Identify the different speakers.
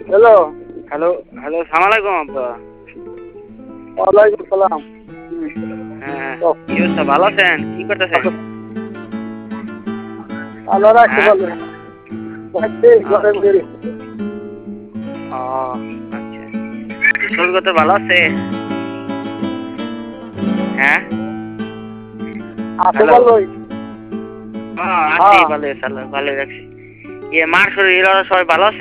Speaker 1: Hello.
Speaker 2: Hello hello, সালাম আলাইকুম আব্বা।
Speaker 1: ওয়ালাইকুম সালাম।
Speaker 2: হ্যাঁ, কি অবস্থা, ভালো আছেন? কি করতেছেন?
Speaker 1: আল্লাহ রাখতে
Speaker 2: হ্যাঁ?
Speaker 1: পারবেন। ঘরে বেরিয়ে।
Speaker 2: ও আচ্ছা, স্কুল করতে ভালো আছে? হ্যাঁ,
Speaker 1: আছে
Speaker 2: হ্যালো।
Speaker 1: ভালোই।
Speaker 2: আছি
Speaker 1: হ্যাঁ।
Speaker 2: ভালো, ভালো রাখছি। মার শরীর ওরা সবাই ভালো আছে?